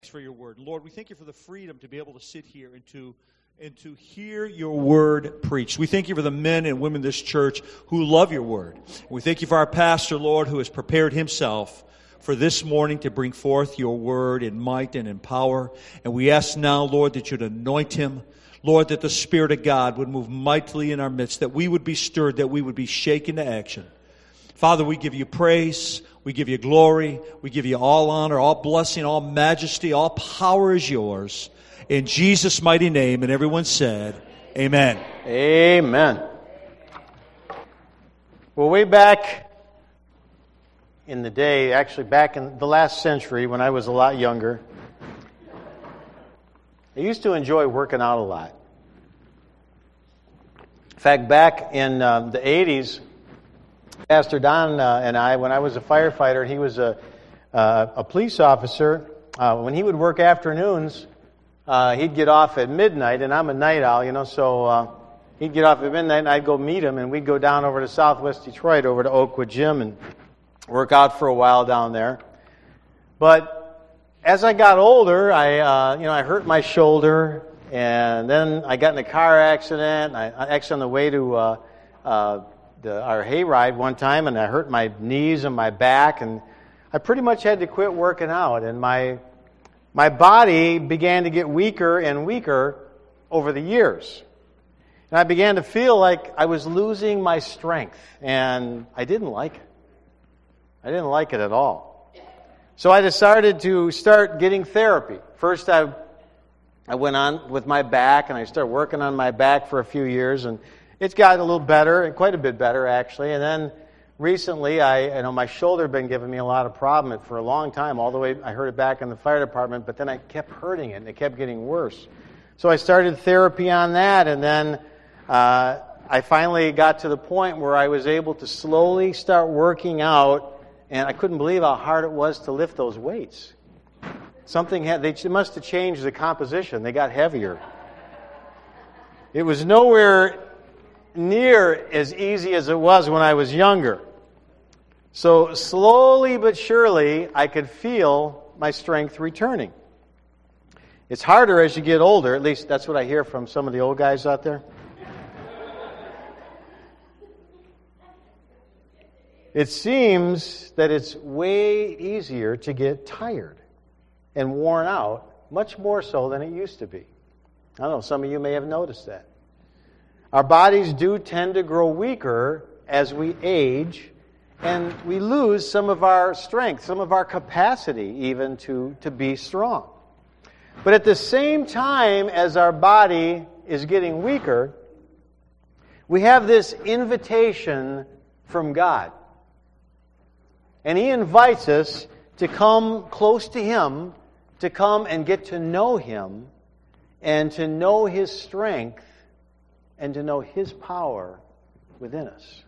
For your word. Lord, we thank you for the freedom to be able to sit here and to hear your word preached. We thank you for the men and women in this church who love your word. We thank you for our pastor, Lord, who has prepared himself for this morning to bring forth your word in might and in power. And we ask now, Lord, that you'd anoint him. Lord, that the Spirit of God would move mightily in our midst, that we would be stirred, that we would be shaken to action. Father, we give you praise. We give you glory. We give you all honor, all blessing, all majesty, all power is yours. In Jesus' mighty name. And everyone said, amen. Amen. Well, way back in the day, actually back in the last century when I was a lot younger, I used to enjoy working out a lot. In fact, back in the 80s, Pastor Don and I, when I was a firefighter, he was a police officer. When he would work afternoons, he'd get off at midnight, and I'm a night owl, so he'd get off at midnight, and I'd go meet him, and we'd go down over to Southwest Detroit, over to Oakwood Gym, and work out for a while down there. But as I got older, I hurt my shoulder, and then I got in a car accident. I actually on the way to our hayride one time, and I hurt my knees and my back, and I pretty much had to quit working out, and my body began to get weaker and weaker over the years. And I began to feel like I was losing my strength, and I didn't like it. I didn't like it at all. So I decided to start getting therapy. First, I went on with my back, and I started working on my back for a few years, and it's gotten a little better, quite a bit better actually. And then recently, my shoulder had been giving me a lot of problem for a long time. All the way, I heard it back in the fire department, but then I kept hurting it, and it kept getting worse. So I started therapy on that, and then I finally got to the point where I was able to slowly start working out, and I couldn't believe how hard it was to lift those weights. They must have changed the composition. They got heavier. It was nowhere near as easy as it was when I was younger. So slowly but surely, I could feel my strength returning. It's harder as you get older, at least that's what I hear from some of the old guys out there. It seems that it's way easier to get tired and worn out, much more so than it used to be. I don't know, some of you may have noticed that. Our bodies do tend to grow weaker as we age, and we lose some of our strength, some of our capacity even to be strong. But at the same time as our body is getting weaker, we have this invitation from God. And He invites us to come close to Him, to come and get to know Him, and to know His strength, and to know His power within us.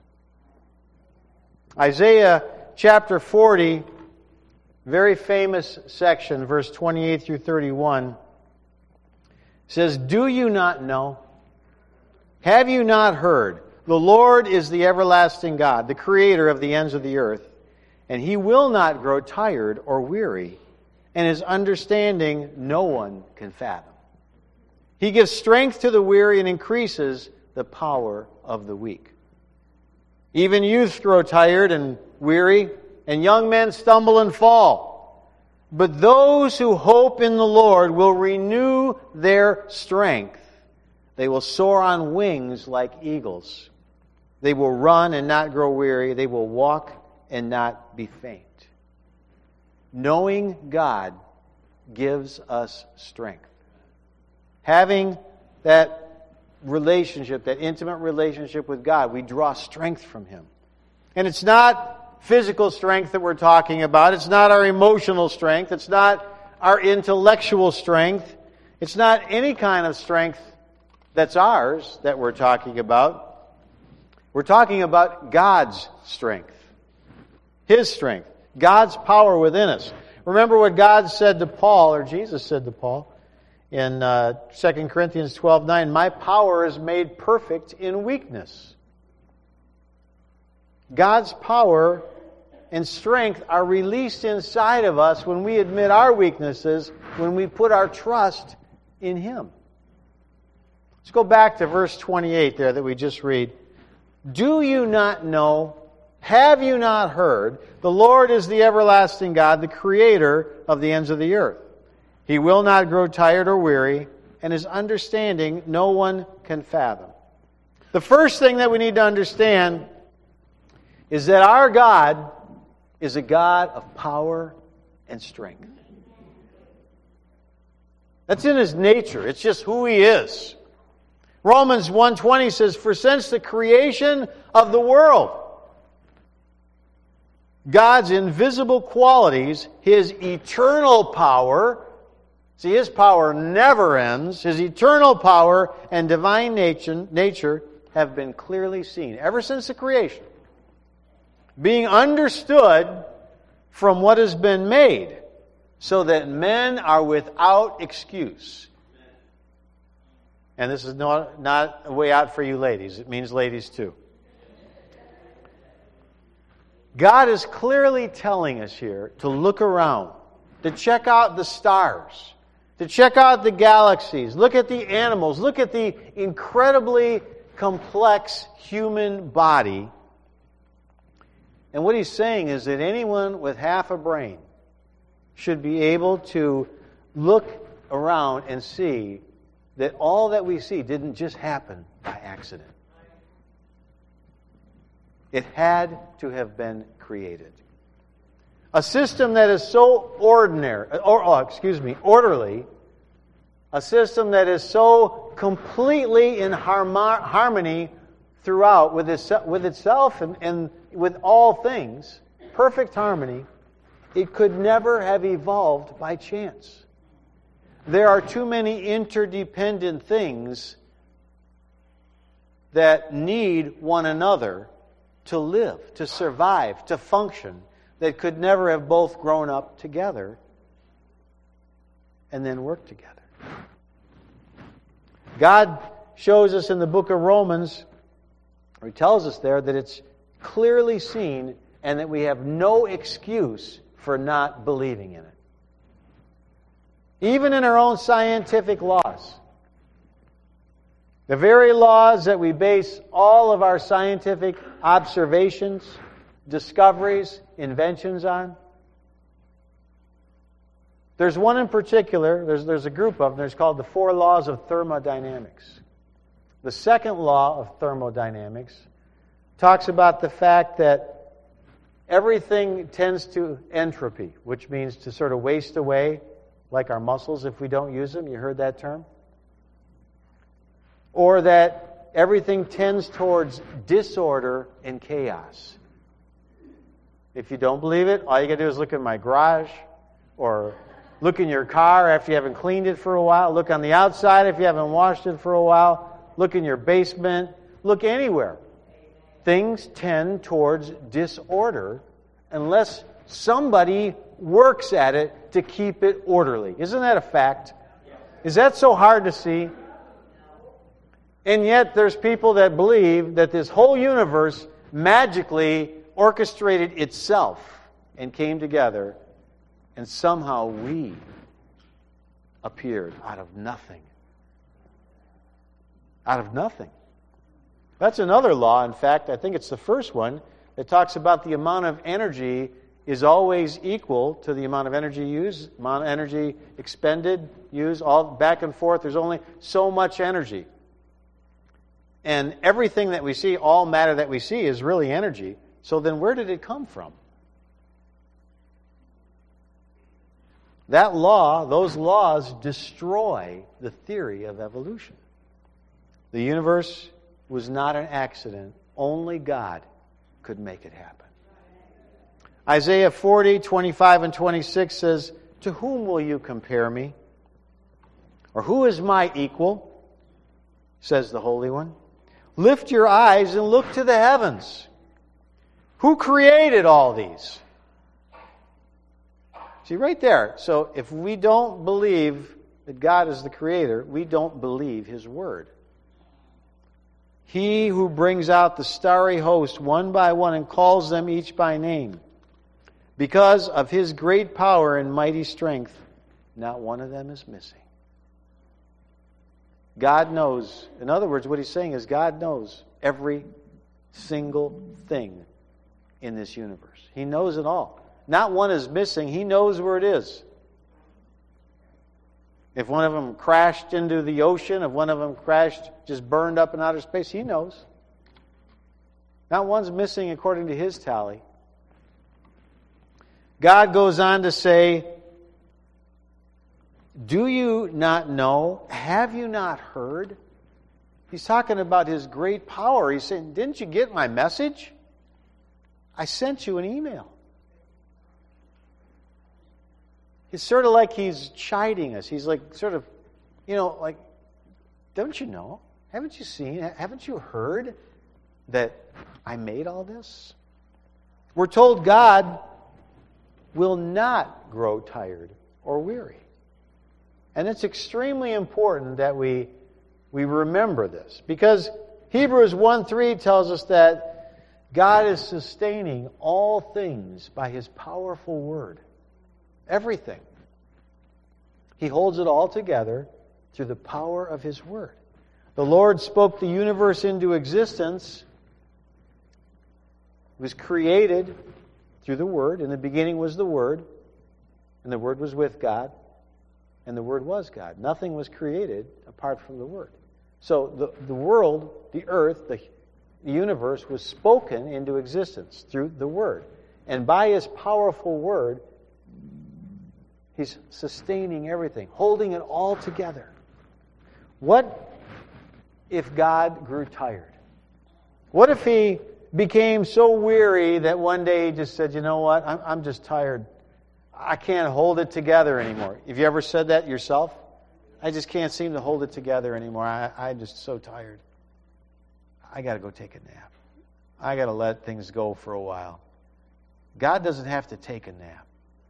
Isaiah chapter 40, very famous section, verse 28 through 31, says, "Do you not know? Have you not heard? The Lord is the everlasting God, the creator of the ends of the earth, and He will not grow tired or weary, and His understanding no one can fathom. He gives strength to the weary and increases the power of the weak. Even youths grow tired and weary, and young men stumble and fall. But those who hope in the Lord will renew their strength. They will soar on wings like eagles. They will run and not grow weary. They will walk and not be faint." Knowing God gives us strength. Having that relationship, that intimate relationship with God, we draw strength from Him. And it's not physical strength that we're talking about. It's not our emotional strength. It's not our intellectual strength. It's not any kind of strength that's ours that we're talking about. We're talking about God's strength. His strength. God's power within us. Remember what God said to Paul, or Jesus said to Paul, in 2 Corinthians 12:9, "My power is made perfect in weakness." God's power and strength are released inside of us when we admit our weaknesses when we put our trust in Him. Let's go back to verse 28 there that we just read. Do you not know? Have you not heard? The Lord is the everlasting God, the creator of the ends of the earth. He will not grow tired or weary, and His understanding no one can fathom. The first thing that we need to understand is that our God is a God of power and strength. That's in His nature. It's just who He is. Romans 1:20 says, for since the creation of the world, God's invisible qualities, His eternal power, see, His power never ends, His eternal power and divine nature have been clearly seen ever since the creation, being understood from what has been made, so that men are without excuse. And this is not a way out for you ladies. It means ladies too. God is clearly telling us here to look around, to check out the stars, to check out the galaxies, look at the animals, look at the incredibly complex human body. And what He's saying is that anyone with half a brain should be able to look around and see that all that we see didn't just happen by accident. It had to have been created. A system that is so orderly, a system that is so completely in harmony throughout with itself and with all things, perfect harmony, it could never have evolved by chance. There are too many interdependent things that need one another to live, to survive, to function, that could never have both grown up together and then worked together. God shows us in the book of Romans, or He tells us there, that it's clearly seen and that we have no excuse for not believing in it. Even in our own scientific laws. The very laws that we base all of our scientific observations, discoveries, inventions on. There's one in particular, there's a group of them, there's called the 4 laws of thermodynamics. The second law of thermodynamics talks about the fact that everything tends to entropy, which means to sort of waste away, like our muscles if we don't use them. You heard that term? Or that everything tends towards disorder and chaos. If you don't believe it, all you got to do is look in my garage, or look in your car after you haven't cleaned it for a while. Look on the outside if you haven't washed it for a while. Look in your basement. Look anywhere. Things tend towards disorder unless somebody works at it to keep it orderly. Isn't that a fact? Is that so hard to see? And yet there's people that believe that this whole universe magically orchestrated itself and came together, and somehow we appeared out of nothing. Out of nothing. That's another law. In fact, I think it's the first one that talks about the amount of energy is always equal to the amount of energy used, amount of energy expended, used, all back and forth. There's only so much energy. And everything that we see, all matter that we see, is really energy. So then where did it come from? That law, those laws destroy the theory of evolution. The universe was not an accident. Only God could make it happen. Isaiah 40:25 and 26 says, "To whom will you compare me? Or who is my equal?" says the Holy One. "Lift your eyes and look to the heavens. Who created all these?" See, right there. So if we don't believe that God is the creator, we don't believe His Word. "He who brings out the starry host one by one and calls them each by name. Because of His great power and mighty strength, not one of them is missing. God knows. In other words, what he's saying is God knows every single thing in this universe. He knows it all. Not one is missing. He knows where it is. If one of them crashed into the ocean, if one of them crashed, just burned up in outer space, he knows. Not one's missing according to his tally. God goes on to say, do you not know? Have you not heard? He's talking about his great power. He's saying, didn't you get my message? I sent you an email. It's sort of like he's chiding us. He's like, sort of, like, don't you know? Haven't you seen? Haven't you heard that I made all this? We're told God will not grow tired or weary. And it's extremely important that we remember this. Because Hebrews 1:3 tells us that God is sustaining all things by His powerful word. Everything. He holds it all together through the power of His word. The Lord spoke the universe into existence. It was created through the Word. In the beginning was the Word, and the Word was with God, and the Word was God. Nothing was created apart from the Word. So the world, the earth, the universe was spoken into existence through the Word. And by His powerful Word, He's sustaining everything, holding it all together. What if God grew tired? What if He became so weary that one day He just said, you know what, I'm just tired. I can't hold it together anymore. Have you ever said that yourself? I just can't seem to hold it together anymore. I'm just so tired. I got to go take a nap. I got to let things go for a while. God doesn't have to take a nap.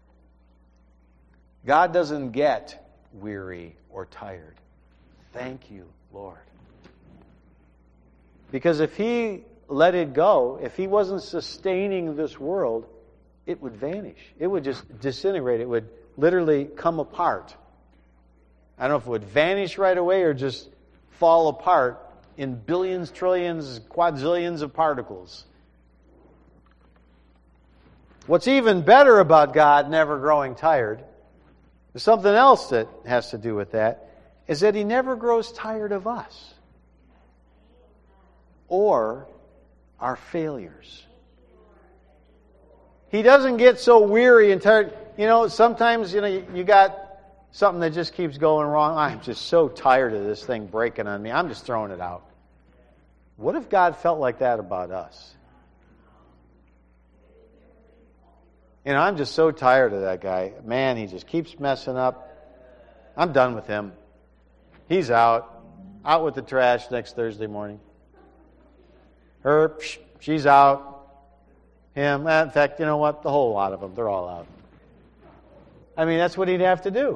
God doesn't get weary or tired. Thank you, Lord. Because if He let it go, if He wasn't sustaining this world, it would vanish. It would just disintegrate. It would literally come apart. I don't know if it would vanish right away or just fall apart in billions, trillions, quadrillions of particles. What's even better about God never growing tired, there's something else that has to do with that, is that He never grows tired of us or our failures. He doesn't get so weary and tired. Sometimes, you got something that just keeps going wrong. I'm just so tired of this thing breaking on me. I'm just throwing it out. What if God felt like that about us? I'm just so tired of that guy. Man, he just keeps messing up. I'm done with him. He's out. Out with the trash next Thursday morning. Her, she's out. Him, in fact, you know what? The whole lot of them, they're all out. I mean, that's what He'd have to do.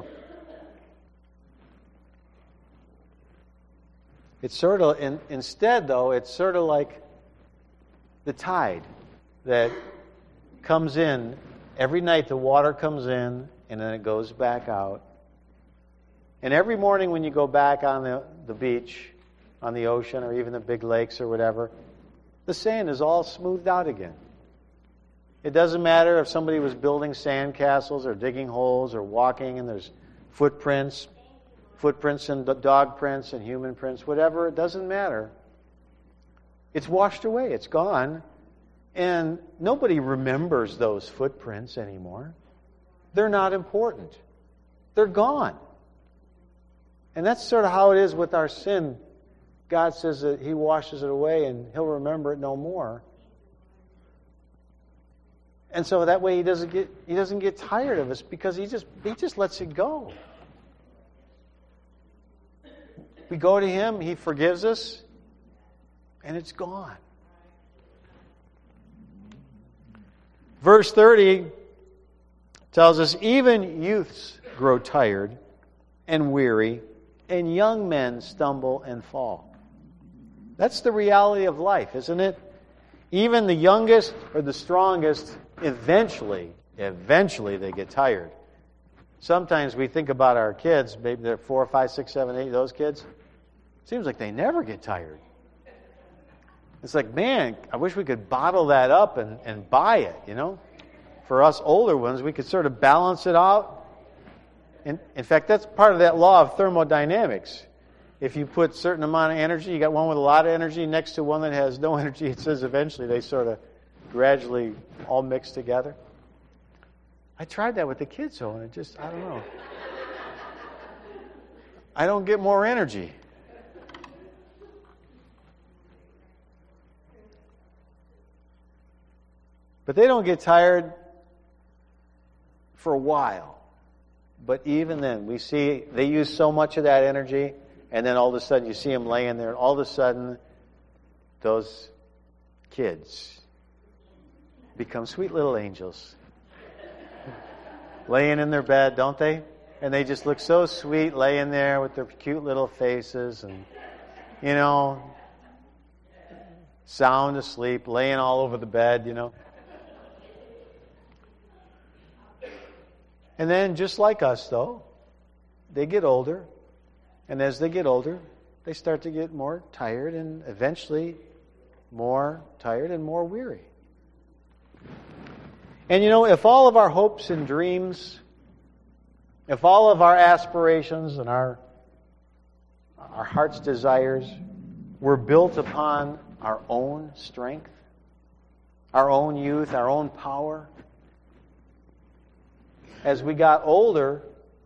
It's sort of, instead though, it's sort of like the tide that comes in. Every night the water comes in and then it goes back out. And every morning when you go back on the beach, on the ocean, or even the big lakes or whatever, the sand is all smoothed out again. It doesn't matter if somebody was building sand castles or digging holes or walking and there's footprints and dog prints and human prints, whatever, it doesn't matter. It's washed away. It's gone. And nobody remembers those footprints anymore. They're not important. They're gone. And that's sort of how it is with our sin. God says that He washes it away and He'll remember it no more. And so that way He doesn't get tired of us because He just lets it go. We go to Him, He forgives us, and it's gone. Verse 30 tells us, even youths grow tired and weary, and young men stumble and fall. That's the reality of life, isn't it? Even the youngest or the strongest, eventually they get tired. sometimes we think about our kids, maybe they're 4, 5, 6, 7, 8, those kids. Seems like they never get tired. It's like, man, I wish we could bottle that up and buy it, you know. For us older ones, we could sort of balance it out. In fact, that's part of that law of thermodynamics. If you put a certain amount of energy, you got one with a lot of energy next to one that has no energy, it says eventually they sort of gradually all mix together. I tried that with the kids, though, and it just, I don't know. I don't get more energy. But they don't get tired for a while. But even then, we see they use so much of that energy, and then all of a sudden you see them laying there, and all of a sudden those kids become sweet little angels. Laying in their bed, don't they? And they just look so sweet laying there with their cute little faces and, you know, sound asleep, laying all over the bed, you know. And then, just like us, though, they get older. And as they get older, they start to get more tired and eventually more tired and more weary. And you know, if all of our hopes and dreams, if all of our aspirations and our heart's desires were built upon our own strength, our own youth, our own power, as we got older,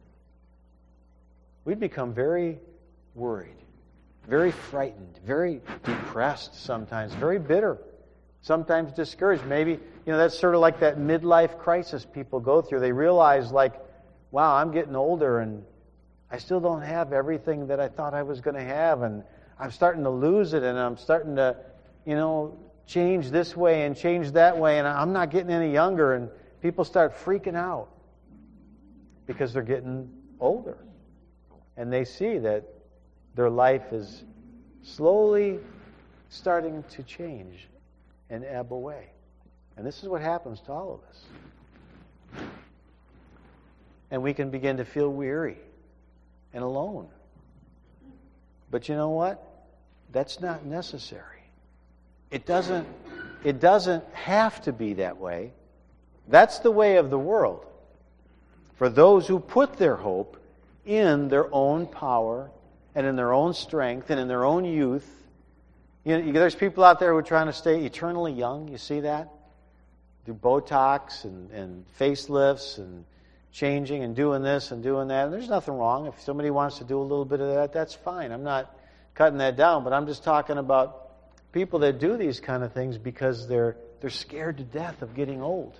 we'd become very worried, very frightened, very depressed sometimes, very bitter, sometimes discouraged. Maybe, you know, that's sort of like that midlife crisis people go through. They realize, like, wow, I'm getting older and I still don't have everything that I thought I was going to have, and I'm starting to lose it, and I'm starting to, you know, change this way and change that way, and I'm not getting any younger, and people start freaking out because they're getting older. And they see that their life is slowly starting to change and ebb away. And this is what happens to all of us. And we can begin to feel weary and alone. But you know what? That's not necessary. It doesn't have to be that way. That's the way of the world. For those who put their hope in their own power and in their own strength and in their own youth. You know, there's people out there who are trying to stay eternally young. You see that? Do Botox and facelifts and changing and doing this and doing that. And there's nothing wrong. If somebody wants to do a little bit of that, that's fine. I'm not cutting that down, but I'm just talking about people that do these kind of things because they're scared to death of getting old.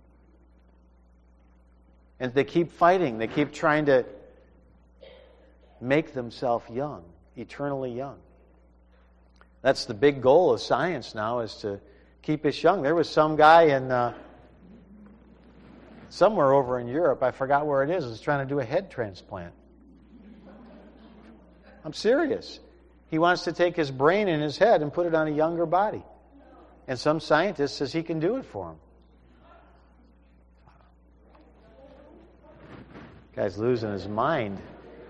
And they keep fighting. They keep trying to make themselves young, eternally young. That's the big goal of science now, is to keep us young. There was some guy in somewhere over in Europe, I forgot where it is trying to do a head transplant. I'm serious. He wants to take his brain in his head and put it on a younger body. And some scientist says he can do it for him. Guy's losing his mind.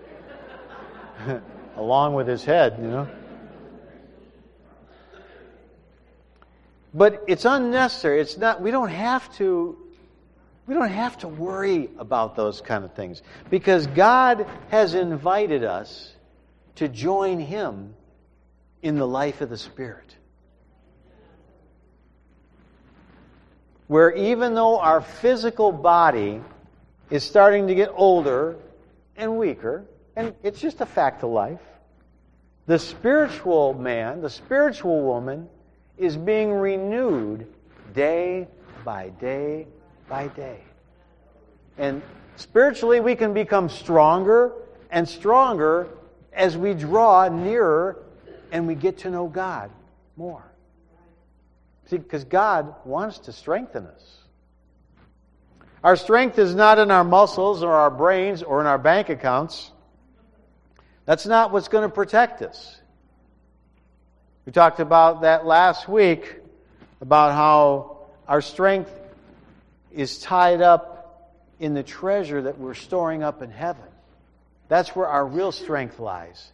Along with his head, you know. But it's unnecessary. It's not. We don't have to worry about those kind of things, because God has invited us to join Him in the life of the Spirit. Where even though our physical body is starting to get older and weaker, and it's just a fact of life, the spiritual man, the spiritual woman, is being renewed day by day by day. And spiritually we can become stronger and stronger as we draw nearer and we get to know God more. See, because God wants to strengthen us. Our strength is not in our muscles or our brains or in our bank accounts. That's not what's going to protect us. We talked about that last week, about how our strength is tied up in the treasure that we're storing up in heaven. That's where our real strength lies.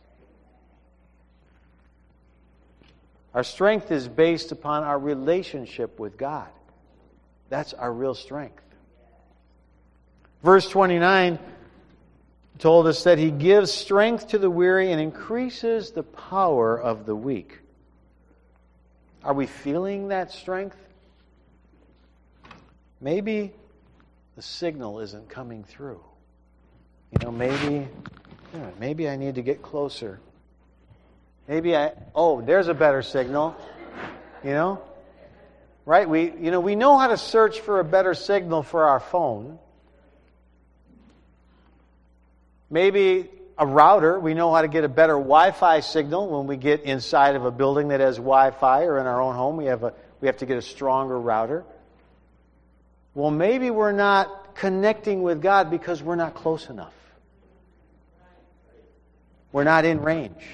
Our strength is based upon our relationship with God. That's our real strength. Verse 29 told us that He gives strength to the weary and increases the power of the weak. Are we feeling that strength? Maybe the signal isn't coming through. Maybe I need to get closer. There's a better signal. Right? We know how to search for a better signal for our phone. Maybe a router. We know how to get a better Wi-Fi signal when we get inside of a building that has Wi-Fi, or in our own home we have to get a stronger router. Well, maybe we're not connecting with God because we're not close enough. We're not in range.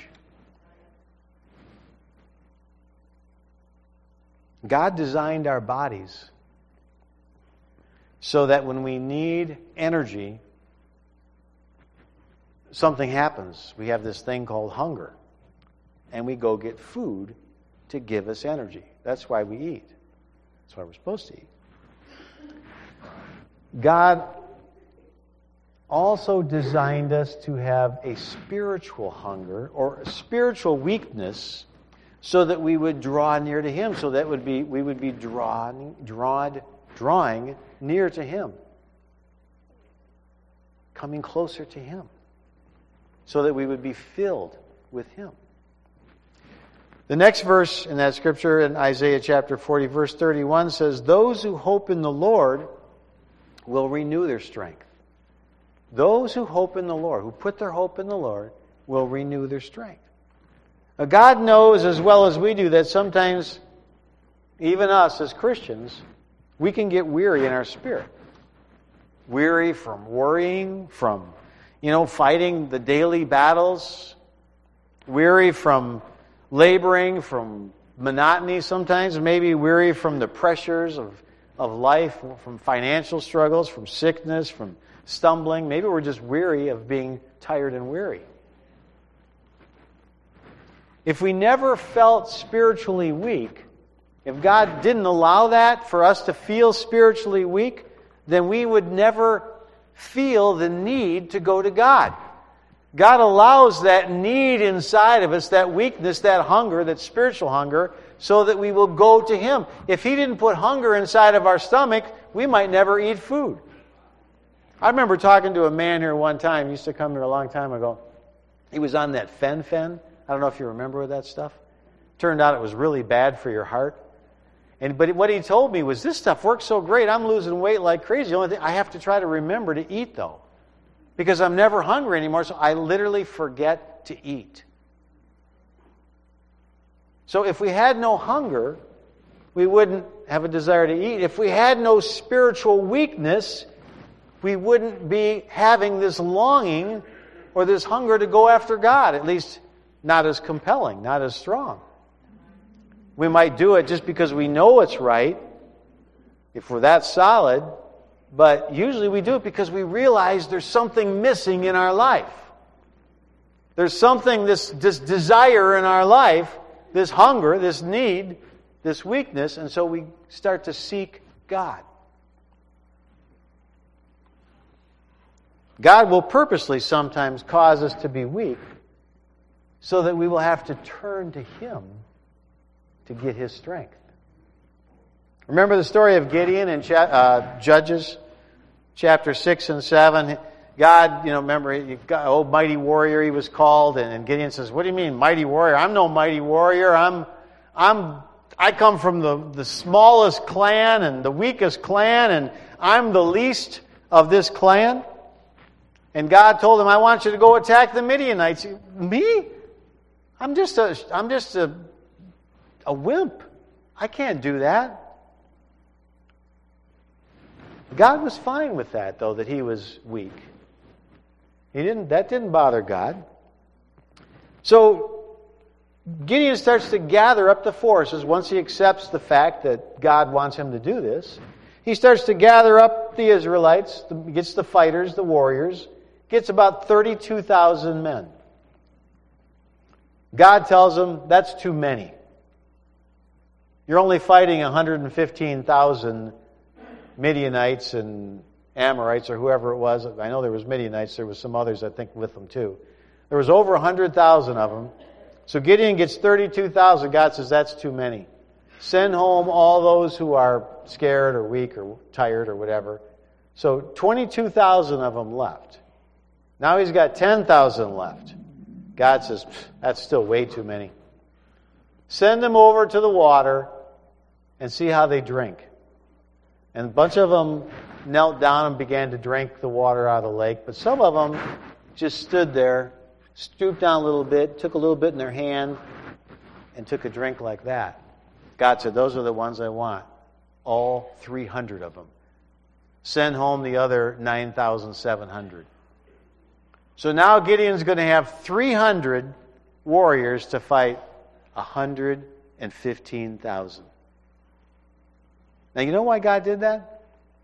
God designed our bodies so that when we need energy, something happens. We have this thing called hunger. And we go get food to give us energy. That's why we eat. That's why we're supposed to eat. God also designed us to have a spiritual hunger or a spiritual weakness so that we would draw near to Him. So that we would be drawing near to Him. Coming closer to Him. So that we would be filled with Him. The next verse in that scripture in Isaiah chapter 40, verse 31 says, "Those who hope in the Lord will renew their strength." Those who hope in the Lord, who put their hope in the Lord, will renew their strength. Now, God knows as well as we do that sometimes, even us as Christians, we can get weary in our spirit. Weary from worrying, from fighting the daily battles. Weary from laboring, from monotony sometimes. Maybe weary from the pressures of life, from financial struggles, from sickness, from stumbling. Maybe we're just weary of being tired and weary. If we never felt spiritually weak, if God didn't allow that for us to feel spiritually weak, then we would never feel the need to go to God. God allows that need inside of us, that weakness, that hunger, that spiritual hunger, so that we will go to Him. If He didn't put hunger inside of our stomach, we might never eat food. I remember talking to a man here one time. He used to come here a long time ago. He was on that fen-phen. I don't know if you remember that stuff. Turned out it was really bad for your heart. But what he told me was, this stuff works so great, I'm losing weight like crazy. The only thing I have to try to remember to eat, though. Because I'm never hungry anymore, so I literally forget to eat. So if we had no hunger, we wouldn't have a desire to eat. If we had no spiritual weakness, we wouldn't be having this longing or this hunger to go after God. At least not as compelling, not as strong. We might do it just because we know it's right, if we're that solid, but usually we do it because we realize there's something missing in our life. There's something, this desire in our life, this hunger, this need, this weakness, and so we start to seek God. God will purposely sometimes cause us to be weak so that we will have to turn to Him to get His strength. Remember the story of Gideon in Judges chapter 6 and 7? God, remember, old mighty warrior he was called, and Gideon says, "What do you mean, mighty warrior? I'm no mighty warrior. I come from the smallest clan and the weakest clan, and I'm the least of this clan." And God told him, "I want you to go attack the Midianites." Me? I'm just a wimp. I can't do that. God was fine with that, though, that he was weak. That didn't bother God. So Gideon starts to gather up the forces once he accepts the fact that God wants him to do this. He starts to gather up the Israelites, gets the fighters, the warriors, gets about 32,000 men. God tells him, that's too many. You're only fighting 115,000 Midianites and Amorites or whoever it was. I know there was Midianites. There was some others, I think, with them too. There was over 100,000 of them. So Gideon gets 32,000. God says, that's too many. Send home all those who are scared or weak or tired or whatever. So 22,000 of them left. Now he's got 10,000 left. God says, that's still way too many. Send them over to the water and see how they drink. And a bunch of them knelt down and began to drink the water out of the lake. But some of them just stood there, stooped down a little bit, took a little bit in their hand, and took a drink like that. God said, those are the ones I want. All 300 of them. Send home the other 9,700. So now Gideon's going to have 300 warriors to fight 115,000. Now, you know why God did that?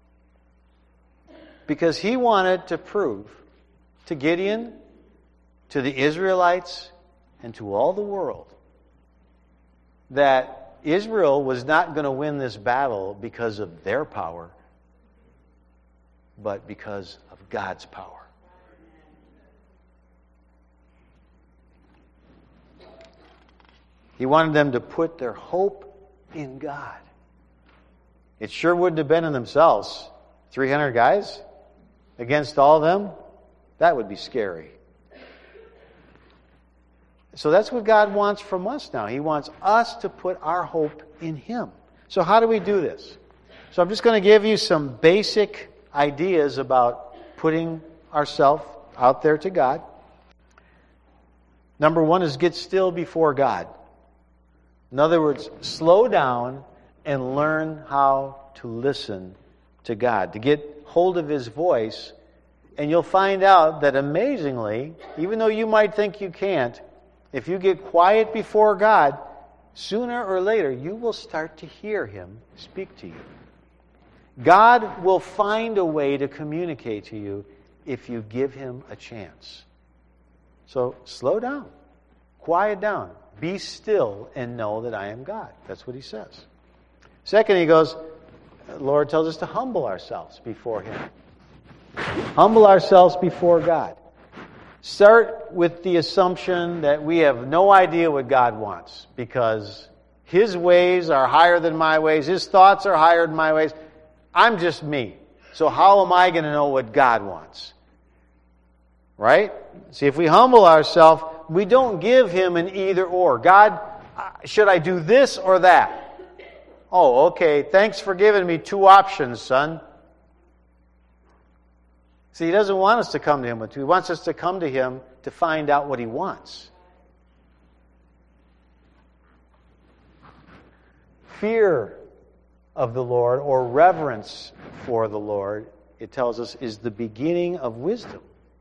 Because He wanted to prove to Gideon, to the Israelites, and to all the world that Israel was not going to win this battle because of their power, but because of God's power. He wanted them to put their hope in God. It sure wouldn't have been in themselves. 300 guys against all of them? That would be scary. So that's what God wants from us now. He wants us to put our hope in Him. So how do we do this? So I'm just going to give you some basic ideas about putting ourselves out there to God. Number one is get still before God. In other words, slow down and learn how to listen to God, to get hold of His voice. And you'll find out that amazingly, even though you might think you can't, if you get quiet before God, sooner or later you will start to hear Him speak to you. God will find a way to communicate to you if you give Him a chance. So slow down, quiet down, be still and know that I am God. That's what He says. Second, He goes, the Lord tells us to humble ourselves before Him. Humble ourselves before God. Start with the assumption that we have no idea what God wants because His ways are higher than my ways. His thoughts are higher than my ways. I'm just me. So how am I going to know what God wants? Right? See, if we humble ourselves, we don't give Him an either or. God, should I do this or that? Oh, okay. Thanks for giving me two options, son. See, He doesn't want us to come to Him with two. He wants us to come to Him to find out what He wants. Fear of the Lord, or reverence for the Lord, it tells us, is the beginning of wisdom.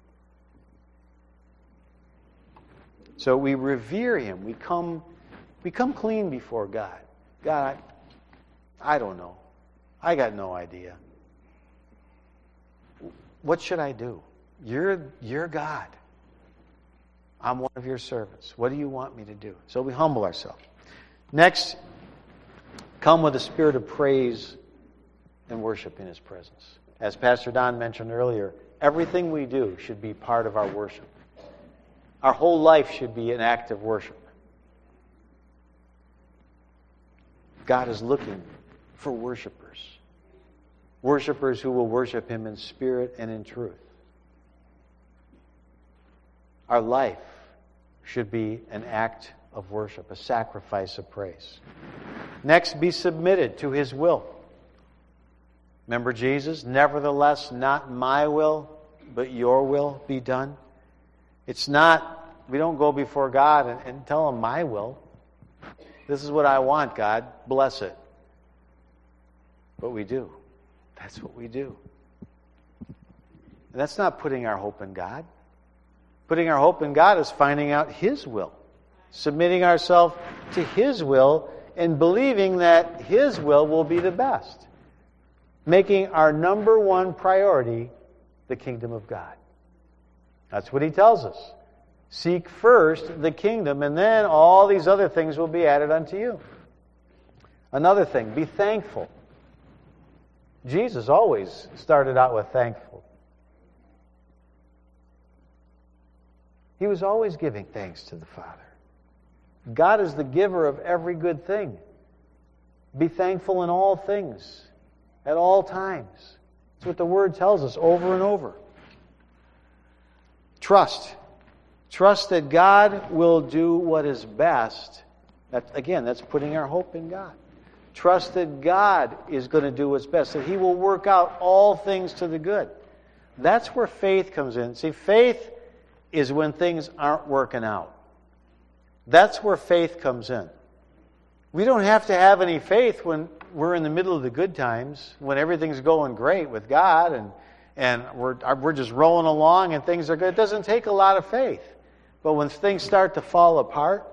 So we revere Him. We come clean before God. God, I don't know. I got no idea. What should I do? You're God. I'm one of your servants. What do you want me to do? So we humble ourselves. Next, come with a spirit of praise and worship in His presence. As Pastor Don mentioned earlier, everything we do should be part of our worship. Our whole life should be an act of worship. God is looking for worshipers. Worshipers who will worship Him in spirit and in truth. Our life should be an act of worship, a sacrifice of praise. Next, be submitted to His will. Remember Jesus? Nevertheless, not my will, but your will be done. It's not, we don't go before God and tell Him my will. This is what I want, God. Bless it. But we do. That's what we do. And that's not putting our hope in God. Putting our hope in God is finding out His will. Submitting ourselves to His will and believing that His will be the best. making our number one priority the kingdom of God. That's what he tells us. Seek first the kingdom, and then all these other things will be added unto you. Another thing, be thankful. Jesus always started out with thankful. He was always giving thanks to the Father. God is the giver of every good thing. Be thankful in all things, at all times. That's what the Word tells us over and over. Trust. Trust that God will do what is best. That's putting our hope in God. Trust that God is going to do what's best, that He will work out all things to the good. That's where faith comes in. See, faith is when things aren't working out. That's where faith comes in. We don't have to have any faith when we're in the middle of the good times, when everything's going great with God and we're just rolling along and things are good. It doesn't take a lot of faith. But when things start to fall apart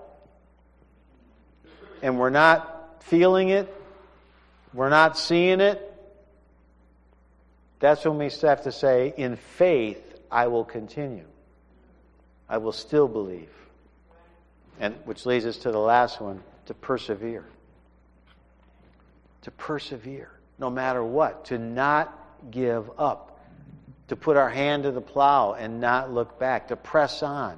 and we're not feeling it, we're not seeing it, that's when we have to say, in faith, I will continue. I will still believe. And which leads us to the last one, to persevere. To persevere, no matter what. To not give up. To put our hand to the plow and not look back. To press on.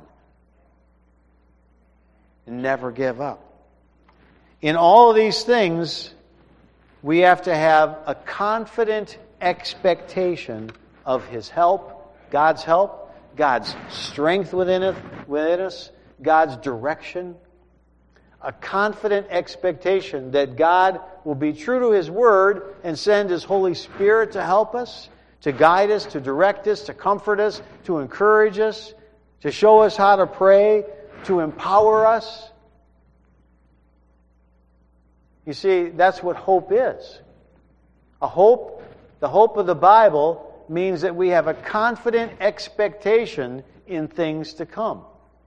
And never give up. In all of these things, we have to have a confident expectation of His help, God's strength within us, God's direction. A confident expectation that God will be true to His Word and send His Holy Spirit to help us, to guide us, to direct us, to comfort us, to encourage us, to show us how to pray, to empower us. You see, that's what hope is. The hope of the Bible means that we have a confident expectation in things to come.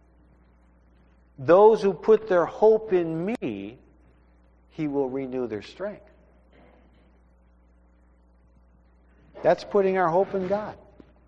Those who put their hope in me, He will renew their strength. That's putting our hope in God.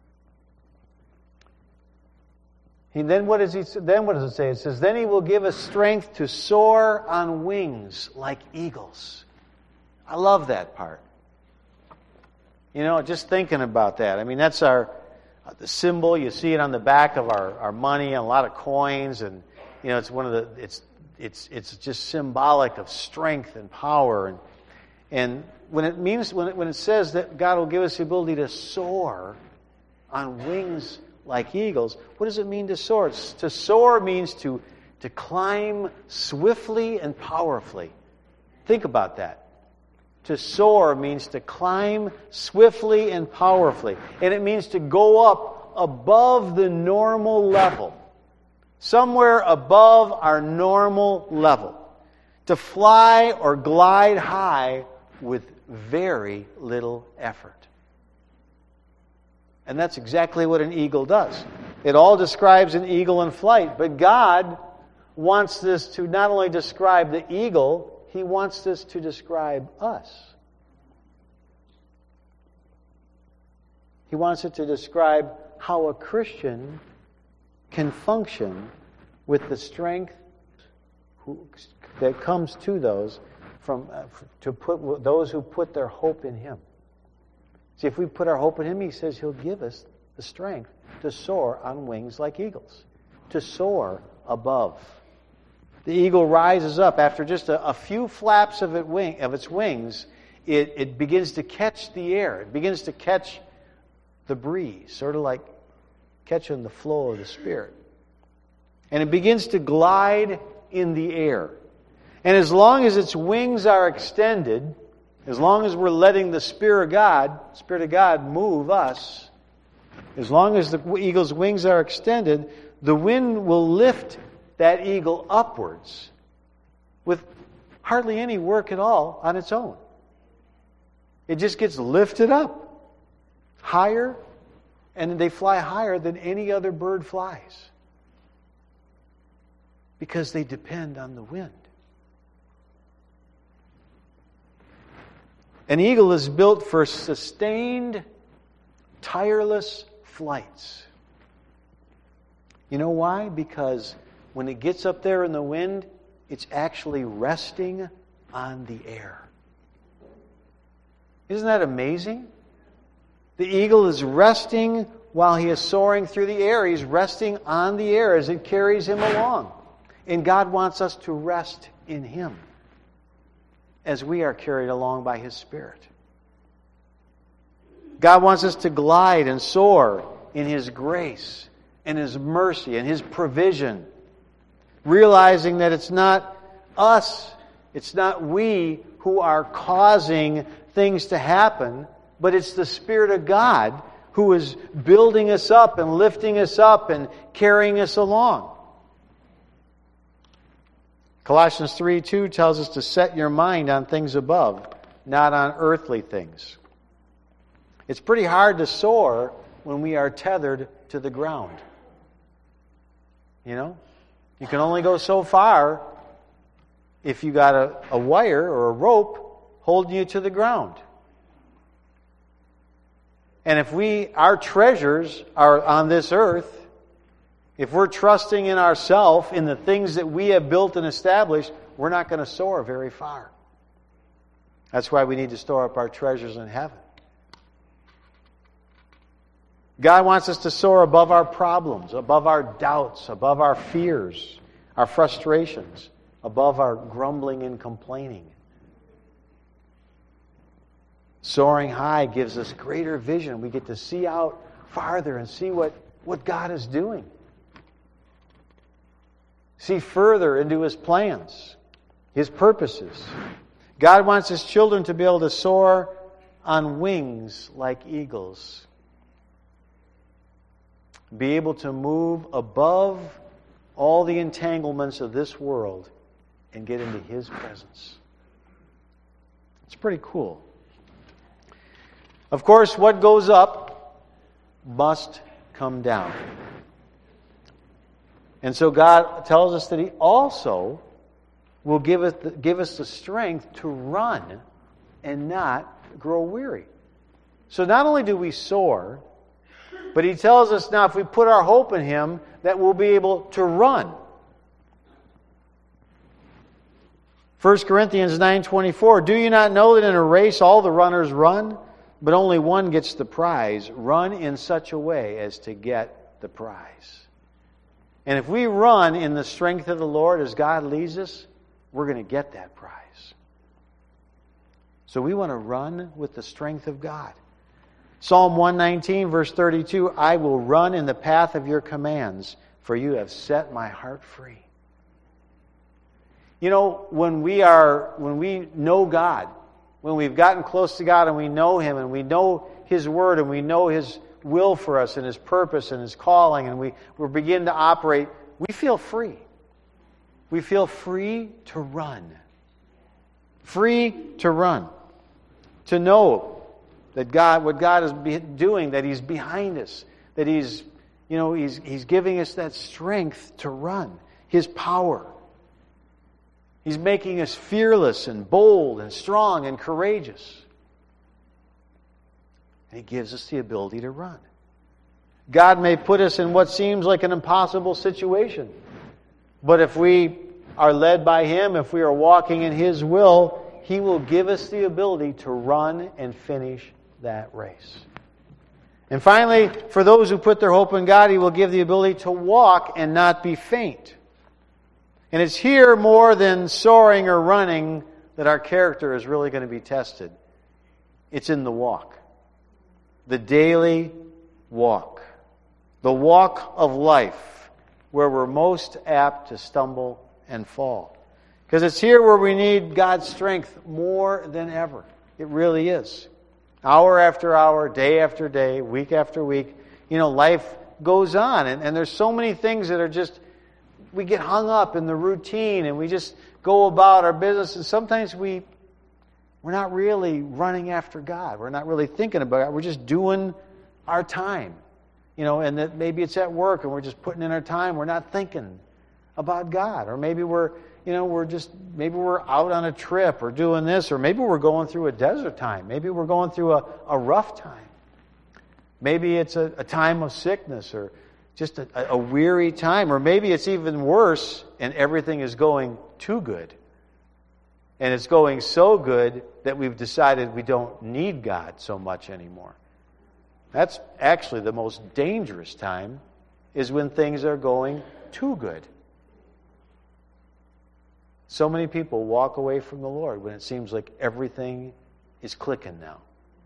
Then what does it say? It says, then He will give us strength to soar on wings like eagles. I love that part. You know, just thinking about that. I mean, that's the symbol. You see it on the back of our money and a lot of coins, and you know, it's just symbolic of strength and power. And when it says that God will give us the ability to soar on wings like eagles, what does it mean to soar? To soar means to climb swiftly and powerfully. Think about that. To soar means to climb swiftly and powerfully. And it means to go up above the normal level. Somewhere above our normal level. To fly or glide high with very little effort. And that's exactly what an eagle does. It all describes an eagle in flight. But God wants this to not only describe the eagle, He wants this to describe us. He wants it to describe how a Christian can function with the strength that comes to those those who put their hope in Him. See, if we put our hope in Him, He says He'll give us the strength to soar on wings like eagles, to soar above. The eagle rises up after just a few flaps of its wings. It begins to catch the air. It begins to catch the breeze, sort of like catching the flow of the Spirit. And it begins to glide in the air. And as long as its wings are extended, as long as we're letting the Spirit of God move us, as long as the eagle's wings are extended, the wind will lift that eagle upwards with hardly any work at all on its own. It just gets lifted up higher, and they fly higher than any other bird flies because they depend on the wind. An eagle is built for sustained, tireless flights. You know why? Because when it gets up there in the wind, it's actually resting on the air. Isn't that amazing? The eagle is resting while he is soaring through the air. He's resting on the air as it carries him along. And God wants us to rest in Him as we are carried along by His Spirit. God wants us to glide and soar in His grace and His mercy and His provision, realizing that it's not us, it's not we who are causing things to happen, but it's the Spirit of God who is building us up and lifting us up and carrying us along. Colossians 3:2 tells us to set your mind on things above, not on earthly things. It's pretty hard to soar when we are tethered to the ground. You know? You can only go so far if you got a wire or a rope holding you to the ground. And if our treasures are on this earth, if we're trusting in ourselves, in the things that we have built and established, we're not going to soar very far. That's why we need to store up our treasures in heaven. God wants us to soar above our problems, above our doubts, above our fears, our frustrations, above our grumbling and complaining. Soaring high gives us greater vision. We get to see out farther and see what God is doing. See further into His plans, His purposes. God wants His children to be able to soar on wings like eagles. Be able to move above all the entanglements of this world and get into His presence. It's pretty cool. Of course, what goes up must come down. And so God tells us that He also will give us the strength to run and not grow weary. So not only do we soar, but He tells us now if we put our hope in Him that we'll be able to run. 1 Corinthians 9:24, do you not know that in a race all the runners run, but only one gets the prize? Run in such a way as to get the prize. And if we run in the strength of the Lord as God leads us, we're going to get that prize. So we want to run with the strength of God. Psalm 119, verse 32, I will run in the path of your commands, for you have set my heart free. You know, when we know God, when we've gotten close to God and we know Him and we know His Word and we know His will for us and His purpose and His calling, and we begin to operate, we feel free. We feel free to run. Free to run. To know that what God is doing, that He's behind us, that He's giving us that strength to run, His power. He's making us fearless and bold and strong and courageous. And He gives us the ability to run. God may put us in what seems like an impossible situation. But if we are led by Him, if we are walking in His will, He will give us the ability to run and finish that race. And finally, for those who put their hope in God, He will give the ability to walk and not be faint. And it's here more than soaring or running that our character is really going to be tested. It's in the walk. The daily walk. The walk of life, where we're most apt to stumble and fall. Because it's here where we need God's strength more than ever. It really is. Hour after hour, day after day, week after week, life goes on. And there's so many things that are just, we get hung up in the routine and we just go about our business. And sometimes we're not really running after God. We're not really thinking about it. We're just doing our time. And that maybe it's at work and we're just putting in our time. We're not thinking about God. Or maybe we're, maybe we're out on a trip or doing this, or maybe we're going through a desert time. Maybe we're going through a rough time. Maybe it's a time of sickness or just a weary time. Or maybe it's even worse and everything is going too good. And it's going so good that we've decided we don't need God so much anymore. That's actually the most dangerous time, is when things are going too good. So many people walk away from the Lord when it seems like everything is clicking now.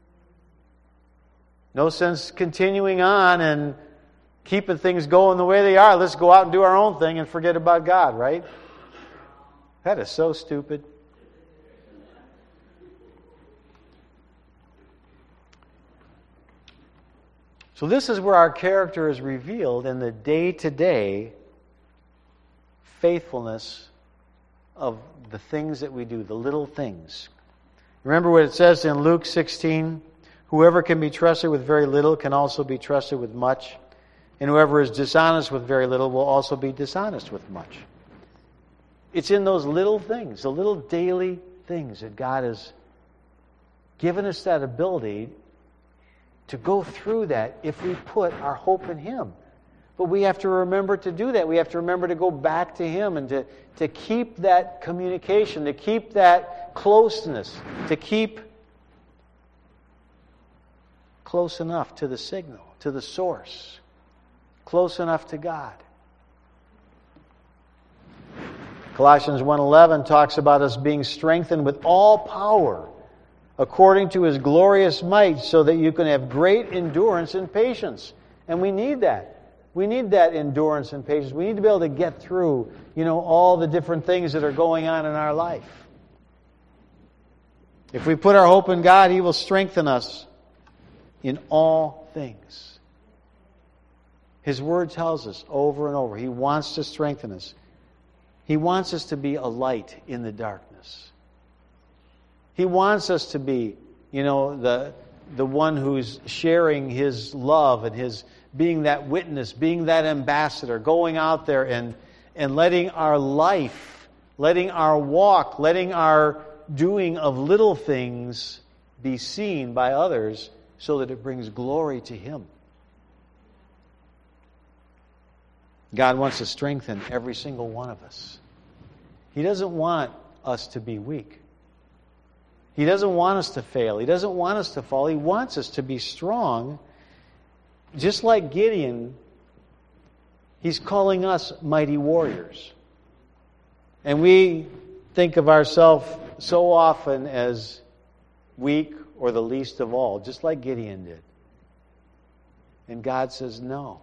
No sense continuing on and keeping things going the way they are. Let's go out and do our own thing and forget about God, right? That is so stupid. So this is where our character is revealed in the day-to-day faithfulness of the things that we do, the little things. Remember what it says in Luke 16? Whoever can be trusted with very little can also be trusted with much. And whoever is dishonest with very little will also be dishonest with much. It's in those little things, the little daily things, that God has given us that ability to go through that if we put our hope in Him. But we have to remember to do that. We have to remember to go back to Him and to keep that communication, to keep that closeness, to keep close enough to the signal, to the source, close enough to God. Colossians 1:11 talks about us being strengthened with all power according to His glorious might, so that you can have great endurance and patience. And we need that. We need that endurance and patience. We need to be able to get through, all the different things that are going on in our life. If we put our hope in God, He will strengthen us in all things. His Word tells us over and over, He wants to strengthen us. He wants us to be a light in the darkness. He wants us to be, the one who's sharing His love and His being that witness, being that ambassador, going out there and letting our life, letting our walk, letting our doing of little things be seen by others so that it brings glory to Him. God wants to strengthen every single one of us. He doesn't want us to be weak. He doesn't want us to fail. He doesn't want us to fall. He wants us to be strong. Just like Gideon, He's calling us mighty warriors. And we think of ourselves so often as weak or the least of all, just like Gideon did. And God says, no.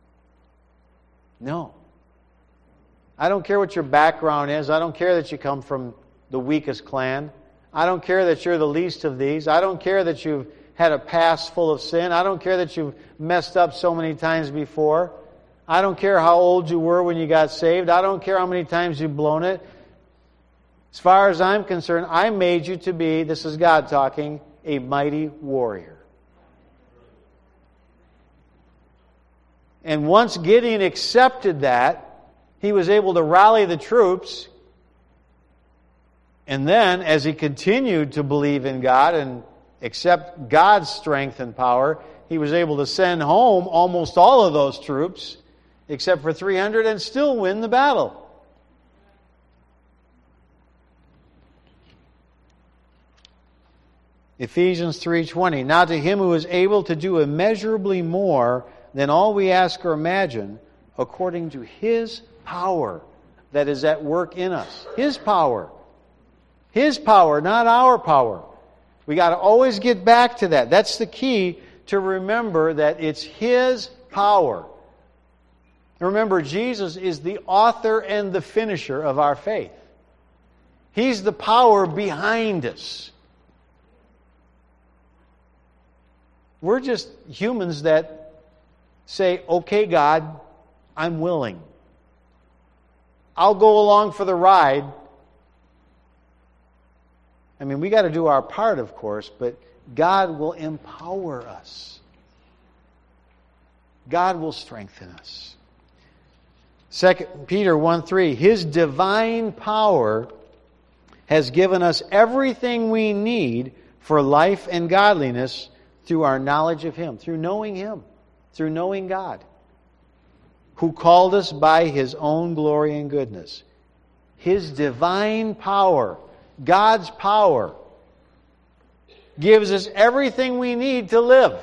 No. I don't care what your background is. I don't care that you come from the weakest clan. I don't care that you're the least of these. I don't care that you've had a past full of sin. I don't care that you've messed up so many times before. I don't care how old you were when you got saved. I don't care how many times you've blown it. As far as I'm concerned, I made you to be, this is God talking, a mighty warrior. And once Gideon accepted that, he was able to rally the troops. And then, as he continued to believe in God and accept God's strength and power, he was able to send home almost all of those troops, except for 300, and still win the battle. Ephesians 3:20. Now to Him who is able to do immeasurably more than all we ask or imagine, according to His power that is at work in us. His power. His power, not our power. We got to always get back to that. That's the key, to remember that it's His power. Remember, Jesus is the author and the finisher of our faith. He's the power behind us. We're just humans that say, okay, God, I'm willing. I'll go along for the ride. I mean, we got to do our part, of course, but God will empower us. God will strengthen us. 2 Peter 1:3, His divine power has given us everything we need for life and godliness through our knowledge of Him, through knowing God, who called us by His own glory and goodness. His divine power, God's power, gives us everything we need to live.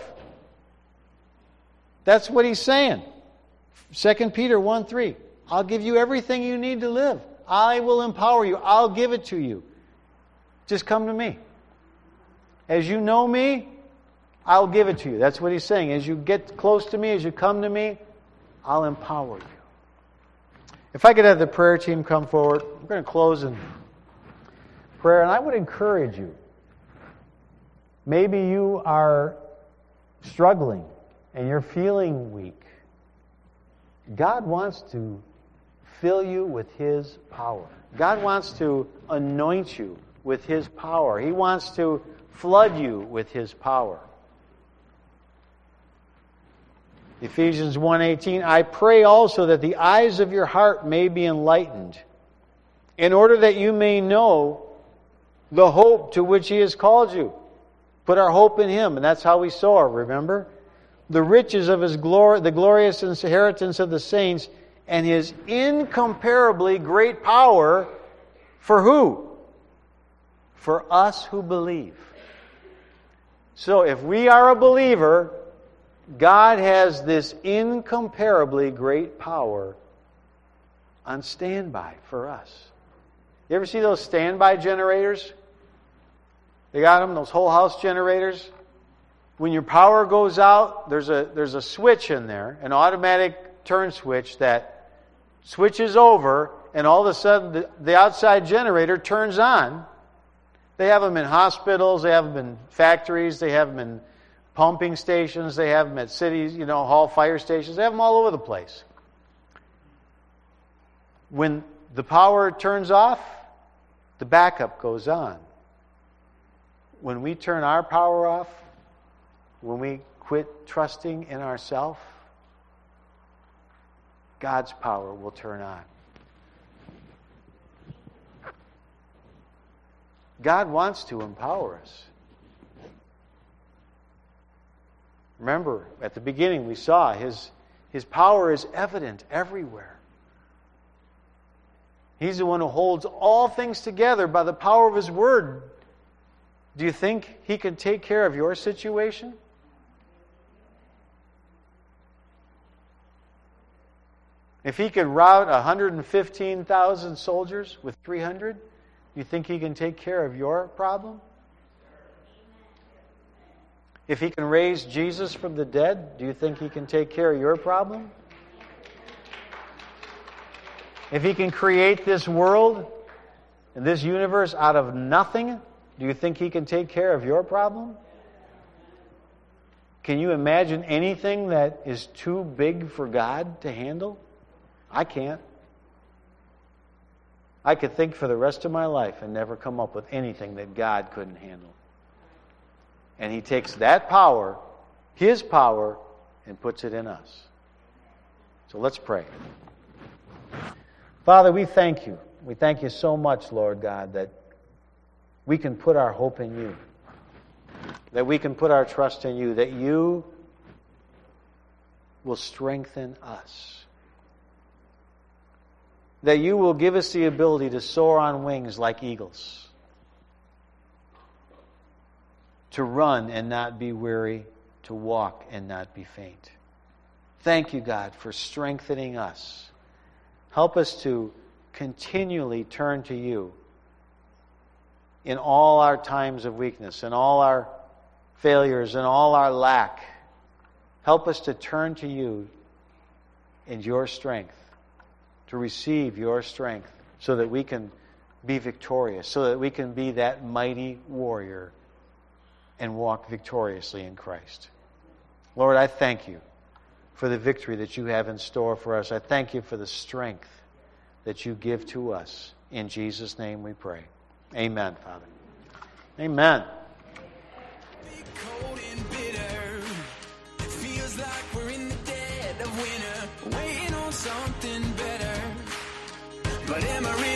That's what He's saying. 2 Peter 1:3, I'll give you everything you need to live. I will empower you. I'll give it to you. Just come to me. As you know me, I'll give it to you. That's what He's saying. As you get close to me, as you come to me, I'll empower you. If I could have the prayer team come forward, we're going to close in prayer. And I would encourage you. Maybe you are struggling and you're feeling weak. God wants to fill you with His power. God wants to anoint you with His power. He wants to flood you with His power. Ephesians 1:18, I pray also that the eyes of your heart may be enlightened, in order that you may know the hope to which He has called you. Put our hope in Him, and that's how we soar, remember? The riches of His glory, the glorious inheritance of the saints, and His incomparably great power for who? For us who believe. So if we are a believer, God has this incomparably great power on standby for us. You ever see those standby generators? They got them, those whole house generators. When your power goes out, there's a switch in there, an automatic turn switch that switches over, and all of a sudden the outside generator turns on. They have them in hospitals, they have them in factories, they have them in pumping stations, they have them at cities, hall fire stations, they have them all over the place. When the power turns off, the backup goes on. When we turn our power off, when we quit trusting in ourselves, God's power will turn on. God wants to empower us. Remember, at the beginning we saw His power is evident everywhere. He's the one who holds all things together by the power of His Word. Do you think He can take care of your situation? If He could rout 115,000 soldiers with 300, you think He can take care of your problem? If He can raise Jesus from the dead, do you think He can take care of your problem? If He can create this world and this universe out of nothing, do you think He can take care of your problem? Can you imagine anything that is too big for God to handle? I can't. I could think for the rest of my life and never come up with anything that God couldn't handle. And He takes that power, His power, and puts it in us. So let's pray. Father, we thank You. We thank You so much, Lord God, that we can put our hope in You. That we can put our trust in You. That You will strengthen us. That You will give us the ability to soar on wings like eagles. To run and not be weary. To walk and not be faint. Thank You, God, for strengthening us. Help us to continually turn to You in all our times of weakness, in all our failures, in all our lack. Help us to turn to You in Your strength, to receive Your strength so that we can be victorious, so that we can be that mighty warrior and walk victoriously in Christ. Lord, I thank You for the victory that You have in store for us. I thank You for the strength that You give to us. In Jesus' name we pray. Amen, Father. Amen. Cold and bitter. It feels like we're in the dead of winter, waiting on something better. But Emory